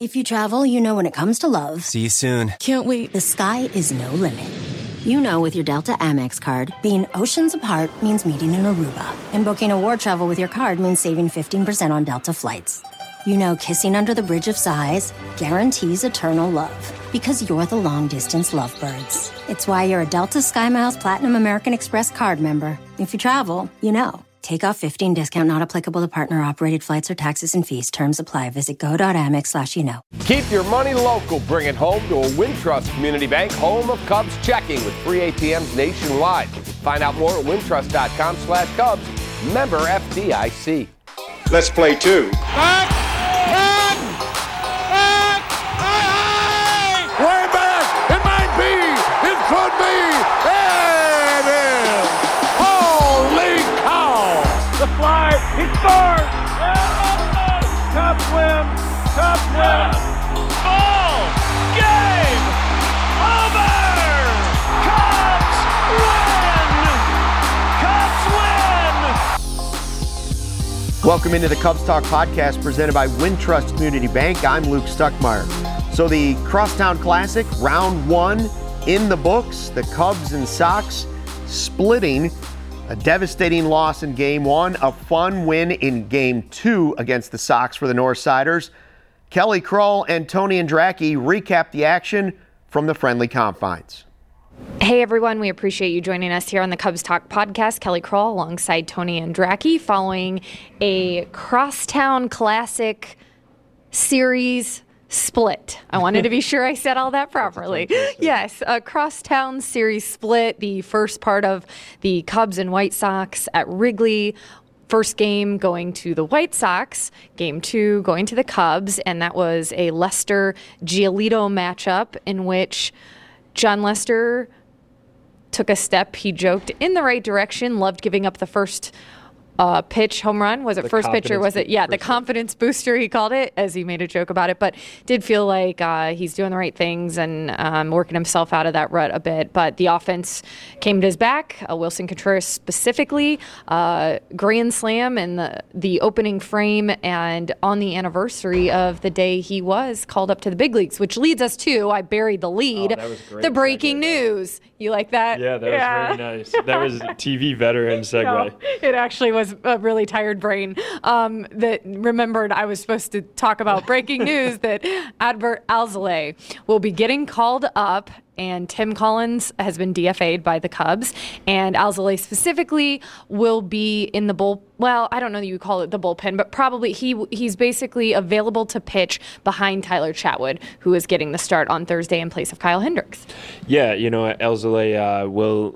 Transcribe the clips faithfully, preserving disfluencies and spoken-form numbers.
If you travel, you know when it comes to love. See you soon. Can't wait. The sky is no limit. You know with your Delta Amex card, being oceans apart means meeting in Aruba. And booking a war travel with your card means saving fifteen percent on Delta flights. You know kissing under the Bridge of Sighs guarantees eternal love. Because you're the long-distance lovebirds. It's why you're a Delta SkyMiles Platinum American Express card member. If you travel, you know. Take off fifteen discount not applicable to partner-operated flights or taxes and fees. Terms apply. Visit go.amex slash you know. Keep your money local. Bring it home to a Wintrust Community Bank, home of Cubs checking with free A T Ms nationwide. Find out more at wintrust.com slash Cubs. Member F D I C. Let's play two. Back! Back! Back! High, high! Way back! It might be! It could be! There it is! Holy cow! The fly! He scores! Cubs win! Cubs win! Ball! Game! Over! Cubs win! Cubs win! Welcome into the Cubs Talk podcast presented by Wintrust Community Bank. I'm Luke Stuckmeyer. So the Crosstown Classic, round one in the books. The Cubs and Sox splitting. A devastating loss in game one, a fun win in game two against the Sox for the Northsiders. Kelly Crull and Tony Andracki recap the action from the friendly confines. Hey everyone, we appreciate you joining us here on the Cubs Talk podcast. Kelly Crull alongside Tony Andracki following a Crosstown Classic series split. I wanted to be sure I said all that properly. Yes, a Crosstown series split, the first part of the Cubs and White Sox at Wrigley. First game going to the White Sox, game two going to the Cubs, and that was a Lester-Giolito matchup in which John Lester took a step, he joked, in the right direction, loved giving up the first Uh, pitch home run. Was it the first pitch or was it? Yeah, the booster. confidence booster, he called it, as he made a joke about it. But did feel like uh, he's doing the right things and um, working himself out of that rut a bit. But the offense came to his back. Uh, Wilson Contreras specifically, uh, grand slam in the, the opening frame and on the anniversary of the day he was called up to the big leagues, which leads us to, I buried the lead, Oh, that was great the breaking segue, news. You like that? Yeah, that Yeah. was very nice. That was T V veteran segue. No, it actually was a really tired brain um, that remembered I was supposed to talk about breaking news that Adbert Alzolay will be getting called up, and Tim Collins has been D F A'd by the Cubs, and Alzolay specifically will be in the bull. Well, I don't know that you call it the bullpen, but probably he he's basically available to pitch behind Tyler Chatwood, who is getting the start on Thursday in place of Kyle Hendricks. Yeah, you know, Alzolay uh, will.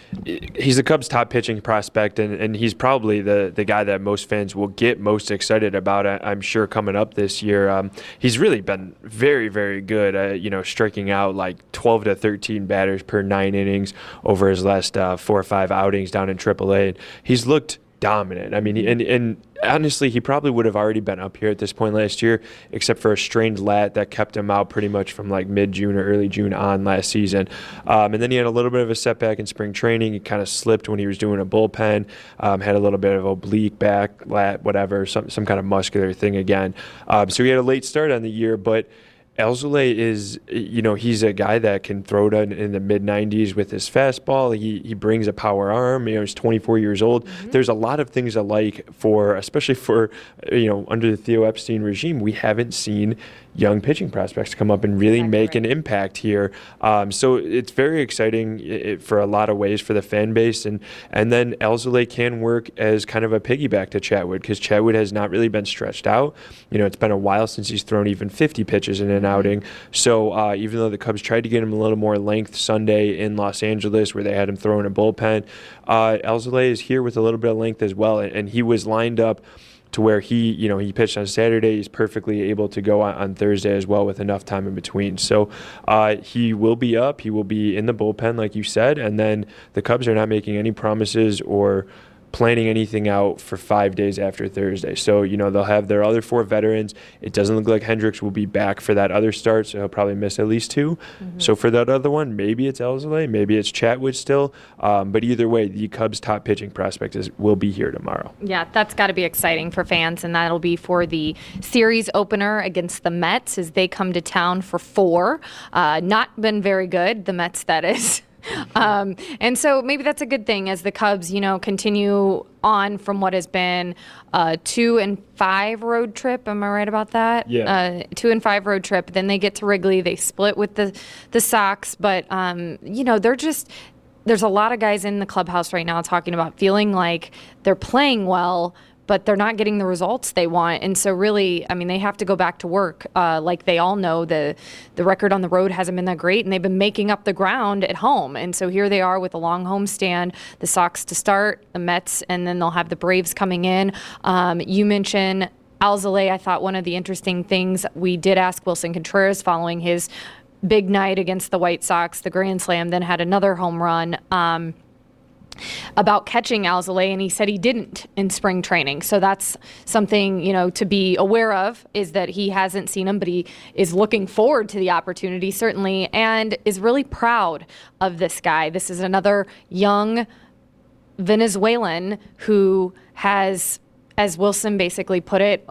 He's the Cubs' top pitching prospect, and, and he's probably the, the guy that most fans will get most excited about, I'm sure, coming up this year. Um, he's really been very, very good, uh, you know, striking out like twelve to thirteen batters per nine innings over his last uh, four or five outings down in triple A. And he's looked dominant. I mean, and, and honestly, he probably would have already been up here at this point last year, except for a strained lat that kept him out pretty much from like mid-June or early June on last season. Um, and then he had a little bit of a setback in spring training. He kind of slipped when he was doing a bullpen, um, had a little bit of oblique back, lat, whatever, some, some kind of muscular thing again. Um, so he had a late start on the year, but Alzolay is, you know, he's a guy that can throw it in, in the mid nineties with his fastball. He he brings a power arm. You know, he's twenty-four years old. Mm-hmm. There's a lot of things I like for, especially for, you know, under the Theo Epstein regime, we haven't seen young pitching prospects come up and really exactly make right. an impact here. Um, so it's very exciting it, for a lot of ways for the fan base. And, and then Alzolay can work as kind of a piggyback to Chatwood, because Chatwood has not really been stretched out. You know, it's been a while since he's thrown even fifty pitches in an outing. So uh, even though the Cubs tried to get him a little more length Sunday in Los Angeles where they had him throw in a bullpen, uh, Alzolay is here with a little bit of length as well. And, and he was lined up to where he, you know, he pitched on Saturday. He's perfectly able to go on, on Thursday as well with enough time in between. So uh, he will be up. He will be in the bullpen, like you said. And then the Cubs are not making any promises or planning anything out for five days after Thursday. So, you know, they'll have their other four veterans. It doesn't look like Hendricks will be back for that other start, so he'll probably miss at least two. Mm-hmm. So for that other one, maybe it's Elzalay, maybe it's Chatwood still. Um, but either way, the Cubs' top pitching prospect is, will be here tomorrow. Yeah, that's got to be exciting for fans, and that'll be for the series opener against the Mets as they come to town for four. Uh, not been very good, the Mets, that is. Um, and so maybe that's a good thing as the Cubs, you know, continue on from what has been a two and five road trip. Am I right about that? Yeah. Uh, two and five road trip. Then they get to Wrigley. They split with the, the Sox. But, um, you know, they're just – there's a lot of guys in the clubhouse right now talking about feeling like they're playing well, but they're not getting the results they want. And so really, I mean, they have to go back to work. Uh, like they all know, the the record on the road hasn't been that great, and they've been making up the ground at home. And so here they are with a long homestand, the Sox to start, the Mets, and then they'll have the Braves coming in. Um, you mentioned Alzolay. I thought one of the interesting things, we did ask Wilson Contreras following his big night against the White Sox, the Grand Slam, then had another home run. Um, about catching Alzolay, and he said he didn't in spring training. So that's something, you know, to be aware of, is that he hasn't seen him, but he is looking forward to the opportunity, certainly, and is really proud of this guy. This is another young Venezuelan who has, as Wilson basically put it,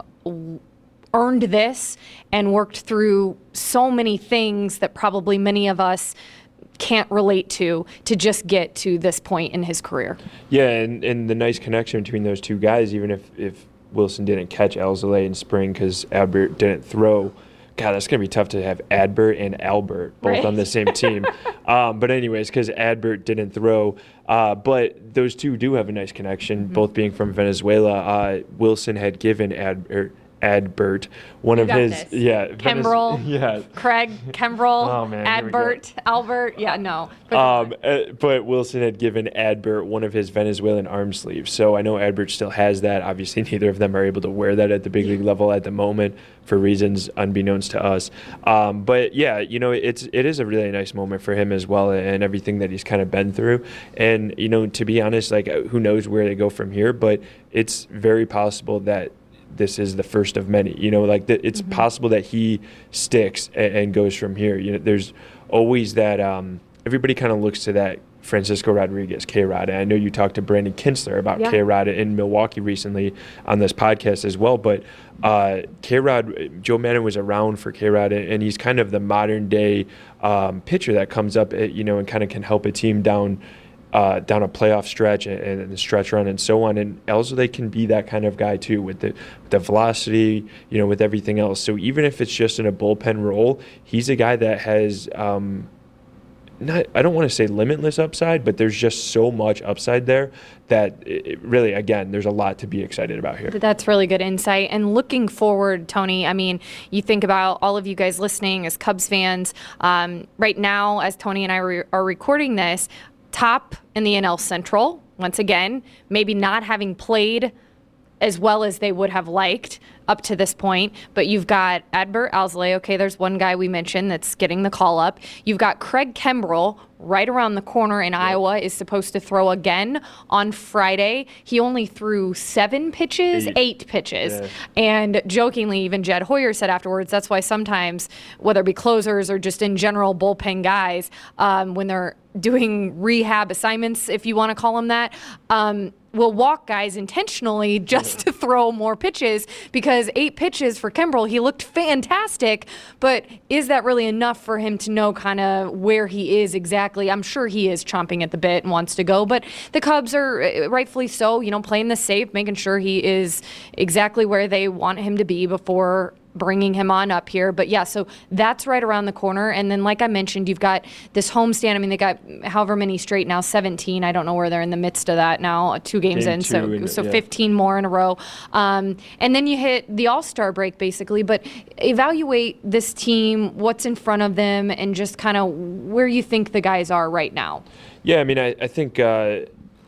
earned this and worked through so many things that probably many of us can't relate to to just get to this point in his career. Yeah, and, and the nice connection between those two guys, even if, if Wilson didn't catch Alzolay in spring because Adbert didn't throw, God, that's going to be tough to have Adbert and Albert both right? on the same team. um, but anyways, because Adbert didn't throw, uh, but those two do have a nice connection, mm-hmm. both being from Venezuela. Uh, Wilson had given Adbert Adbert, one you of his, this. yeah, Kimbrel, yeah, Craig, Kimbrel, oh, man, Adbert, Albert, yeah, no. Um, uh, but Wilson had given Adbert one of his Venezuelan arm sleeves, so I know Adbert still has that. Obviously, neither of them are able to wear that at the big league level at the moment for reasons unbeknownst to us. Um, but yeah, you know, it's it is a really nice moment for him as well, and everything that he's kind of been through. And you know, to be honest, like who knows where they go from here? But it's very possible that this is the first of many, you know, like the, it's mm-hmm. possible that he sticks and, and goes from here. You know, there's always that, um, everybody kind of looks to that Francisco Rodriguez, K-Rod. And I know you talked to Brandon Kinsler about yeah. K-Rod in Milwaukee recently on this podcast as well. But uh, K-Rod, Joe Maddon was around for K-Rod, and he's kind of the modern day um, pitcher that comes up, you know, and kind of can help a team down Uh, down a playoff stretch and, and the stretch run and so on. And Alzolay can be that kind of guy too, with the, with the velocity, you know, with everything else. So even if it's just in a bullpen role, he's a guy that has um, not, I don't want to say limitless upside, but there's just so much upside there that it really, again, there's a lot to be excited about here. That's really good insight. And looking forward, Tony, I mean, you think about all of you guys listening as Cubs fans. Um, right now, as Tony and I re- are recording this, top in the N L Central, once again, maybe not having played as well as they would have liked up to this point. But you've got Adbert Alzolay. Okay, there's one guy we mentioned that's getting the call up. You've got Craig Kimbrel right around the corner in yep. Iowa, is supposed to throw again on Friday. He only threw seven pitches, eight, eight pitches. Yeah. And jokingly, even Jed Hoyer said afterwards, that's why sometimes, whether it be closers or just in general bullpen guys, um, when they're doing rehab assignments, if you want to call them that, um, will walk guys intentionally just to throw more pitches, because eight pitches for Kimbrel, he looked fantastic, but is that really enough for him to know kind of where he is exactly? I'm sure he is chomping at the bit and wants to go, but the Cubs are rightfully so, you know, playing this safe, making sure he is exactly where they want him to be before bringing him on up here. But yeah, so that's right around the corner. And then, like I mentioned, you've got this homestand. I mean, they got however many straight now, seventeen. I don't know where they're in the midst of that now, two games Game in, so in, so yeah. fifteen more in a row. Um, and then you hit the All-Star break, basically. But evaluate this team, what's in front of them, and just kind of where you think the guys are right now. Yeah, I mean, I, I think uh,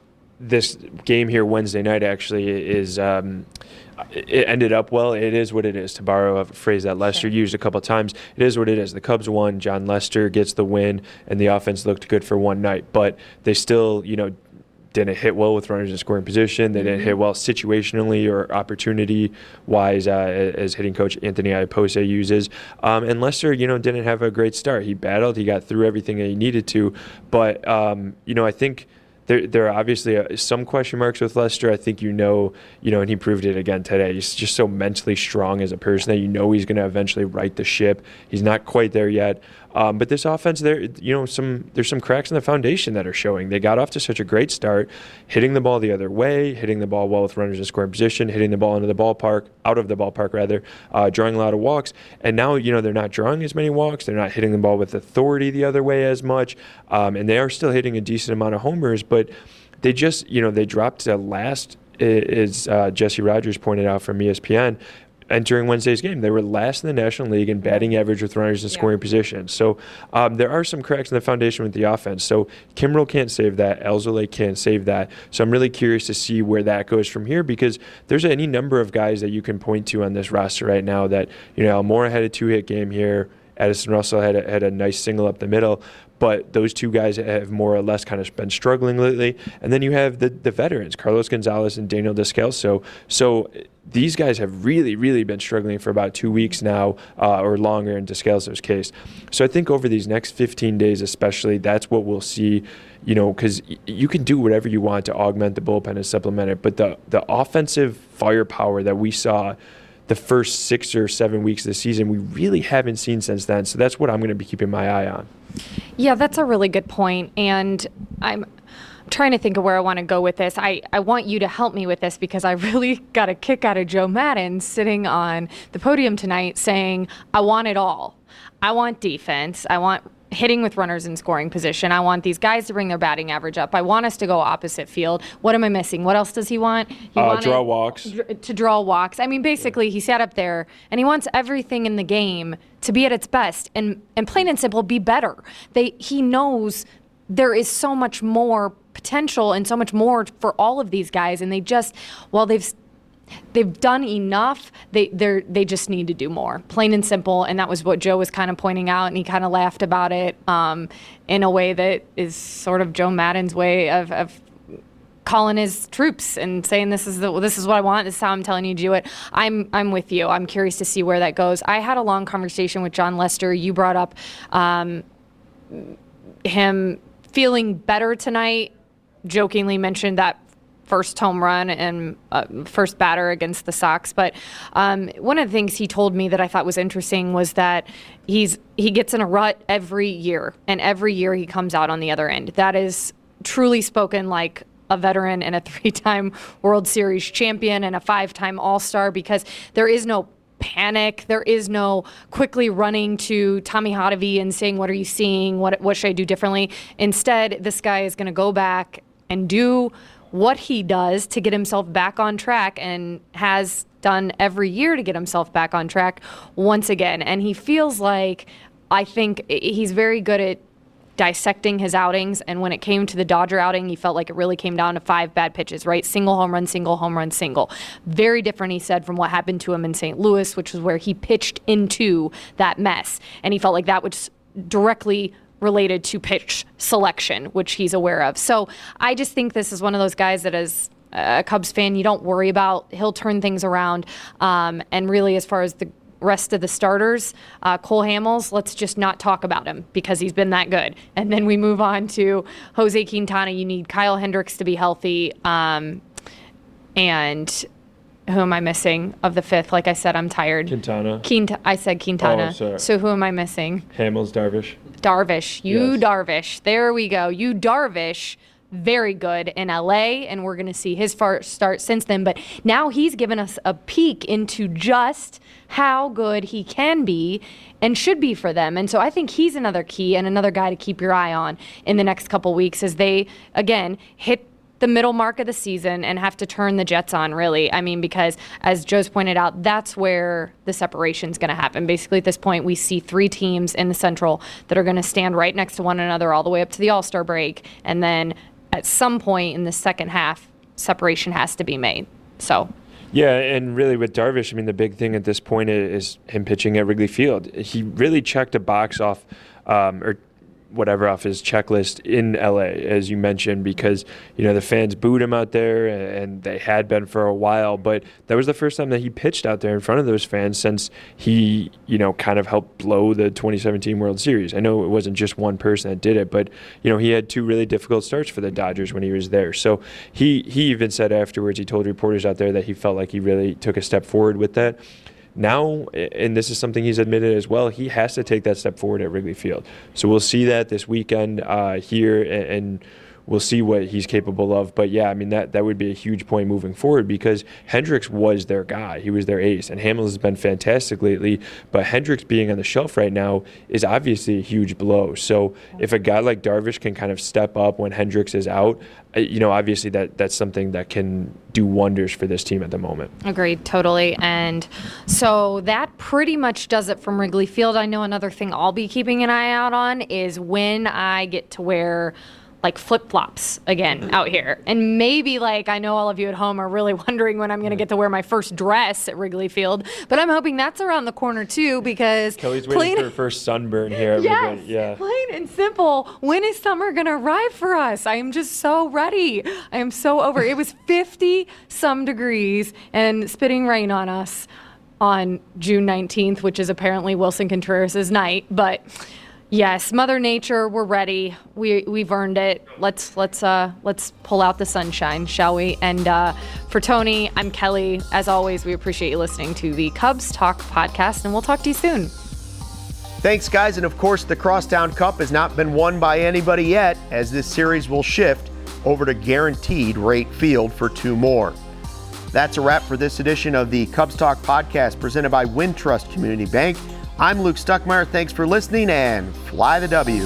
this game here Wednesday night actually is um, – it ended up well. It is what it is, to borrow a phrase that Lester sure. used a couple of times. It is what it is. The Cubs won. John Lester gets the win, and the offense looked good for one night. But they still, you know, didn't hit well with runners in scoring position. They didn't hit well situationally or opportunity-wise, uh, as hitting coach Anthony Iapose uses. Um, and Lester, you know, didn't have a great start. He battled. He got through everything that he needed to. But, um, you know, I think there there are obviously uh, some question marks with Lester. I think you know, you know, and he proved it again today. He's just so mentally strong as a person that you know he's going to eventually right the ship. He's not quite there yet. Um, but this offense, there, you know, some there's some cracks in the foundation that are showing. They got off to such a great start, hitting the ball the other way, hitting the ball well with runners in scoring position, hitting the ball into the ballpark, out of the ballpark rather, uh, drawing a lot of walks. And now, you know, they're not drawing as many walks. They're not hitting the ball with authority the other way as much, um, and they are still hitting a decent amount of homers. But they just, you know, they dropped to last, as uh, Jesse Rogers pointed out from E S P N. Entering Wednesday's game, they were last in the National League in batting average with runners in scoring yeah. position. So um, there are some cracks in the foundation with the offense. So Kimbrel can't save that. Alzolay can't save that. So I'm really curious to see where that goes from here, because there's any number of guys that you can point to on this roster right now that, you know, Almora had a two-hit game here. Addison Russell had a, had a nice single up the middle. But those two guys have more or less kind of been struggling lately. And then you have the, the veterans, Carlos Gonzalez and Daniel Descalso. So these guys have really, really been struggling for about two weeks now uh, or longer in Descalso's case. So I think over these next fifteen days especially, that's what we'll see, you know, because y- you can do whatever you want to augment the bullpen and supplement it. But the, the offensive firepower that we saw the first six or seven weeks of the season, we really haven't seen since then. So that's what I'm going to be keeping my eye on. Yeah, that's a really good point. And I'm trying to think of where I want to go with this. I, I want you to help me with this, because I really got a kick out of Joe Maddon sitting on the podium tonight saying, I want it all. I want defense. I want hitting with runners in scoring position. I want these guys to bring their batting average up. I want us to go opposite field. What am I missing? What else does he want? He uh, draw walks. To draw walks. I mean, basically, he sat up there and he wants everything in the game to be at its best and, and plain and simple, be better. They He knows there is so much more potential and so much more for all of these guys, and they just, while they've They've done enough. They they they just need to do more, plain and simple. And that was what Joe was kind of pointing out, and he kind of laughed about it um, in a way that is sort of Joe Maddon's way of, of calling his troops and saying, "This is the this is what I want. This is how I'm telling you to do it." I'm I'm with you. I'm curious to see where that goes. I had a long conversation with John Lester. You brought up um, him feeling better tonight. Jokingly mentioned that first home run and uh, first batter against the Sox. But um, one of the things he told me that I thought was interesting was that he's he gets in a rut every year, and every year he comes out on the other end. That is truly spoken like a veteran and a three-time World Series champion and a five-time All-Star, because there is no panic. There is no quickly running to Tommy Hotovy and saying, what are you seeing? What, what should I do differently? Instead, this guy is going to go back and do what he does to get himself back on track, and has done every year to get himself back on track once again. And he feels like, I think he's very good at dissecting his outings. And when it came to the Dodger outing, he felt like it really came down to five bad pitches, right? Single home run, single home run, single. Very different, he said, from what happened to him in Saint Louis, which was where he pitched into that mess. And he felt like that was directly related to pitch selection, which he's aware of. So I just think this is one of those guys that, as a Cubs fan, you don't worry about. He'll turn things around. Um, and really, as far as the rest of the starters, uh, Cole Hamels, let's just not talk about him because he's been that good. And then we move on to Jose Quintana. You need Kyle Hendricks to be healthy. Um, and who am I missing of the fifth? Like I said, I'm tired. Quintana. Quint- I said Quintana. Oh, sorry. So who am I missing? Hamels, Darvish. Darvish. You Yes. Darvish. There we go. You Darvish. Very good in L A, and we're going to see his first start since then. But now he's given us a peek into just how good he can be and should be for them. And so I think he's another key and another guy to keep your eye on in the next couple weeks as they, again, hit the middle mark of the season and have to turn the Jets on, really. I mean, because as Joe's pointed out, that's where the separation's going to happen. Basically, at this point, we see three teams in the Central that are going to stand right next to one another all the way up to the All-Star break. And then at some point in the second half, separation has to be made. So... Yeah, and really with Darvish, I mean, the big thing at this point is him pitching at Wrigley Field. He really checked a box off, um, or whatever off his checklist in L A, as you mentioned, because, you know, the fans booed him out there, and they had been for a while. But that was the first time that he pitched out there in front of those fans since he, you know, kind of helped blow the twenty seventeen World Series. I know it wasn't just one person that did it, but, you know, he had two really difficult starts for the Dodgers when he was there. So he, he even said afterwards, he told reporters out there that he felt like he really took a step forward with that. Now, and this is something he's admitted as well, he has to take that step forward at Wrigley Field. So we'll see that this weekend uh, here, and, and we'll see what he's capable of. But, yeah, I mean, that, that would be a huge point moving forward because Hendricks was their guy. He was their ace. And Hamels has been fantastic lately. But Hendricks being on the shelf right now is obviously a huge blow. So if a guy like Darvish can kind of step up when Hendricks is out, you know, obviously that that's something that can do wonders for this team at the moment. Agreed, totally. And so that pretty much does it from Wrigley Field. I know another thing I'll be keeping an eye out on is when I get to wear like flip-flops again out here. And maybe, like, I know all of you at home are really wondering when I'm going to get to wear my first dress at Wrigley Field, but I'm hoping that's around the corner too, because Kelly's waiting plain, for her first sunburn here. Yes, yeah. Plain and simple. When is summer going to arrive for us? I am just so ready. I am so over. It was fifty some degrees and spitting rain on us on June nineteenth, which is apparently Wilson Contreras' night, but yes, Mother Nature, we're ready. We we've earned it. Let's let's uh let's pull out the sunshine, shall we? And uh, for Tony, I'm Kelly. As always, we appreciate you listening to the Cubs Talk podcast, and we'll talk to you soon. Thanks, guys, and of course, the Crosstown Cup has not been won by anybody yet, as this series will shift over to Guaranteed Rate Field for two more. That's a wrap for this edition of the Cubs Talk podcast, presented by Wintrust Community Bank. I'm Luke Stuckmeyer. Thanks for listening, and fly the W.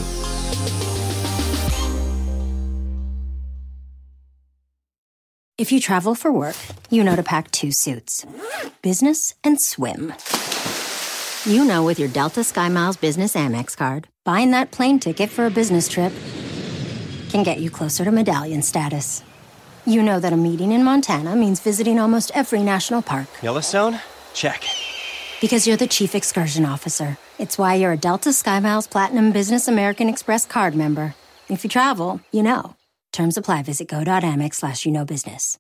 If you travel for work, you know to pack two suits, business and swim. You know with your Delta SkyMiles Business Amex card, buying that plane ticket for a business trip can get you closer to medallion status. You know that a meeting in Montana means visiting almost every national park. Yellowstone? Check. Because you're the chief excursion officer. It's why you're a Delta SkyMiles Platinum Business American Express card member. If you travel, you know. Terms apply. Visit go.amex slash you know business.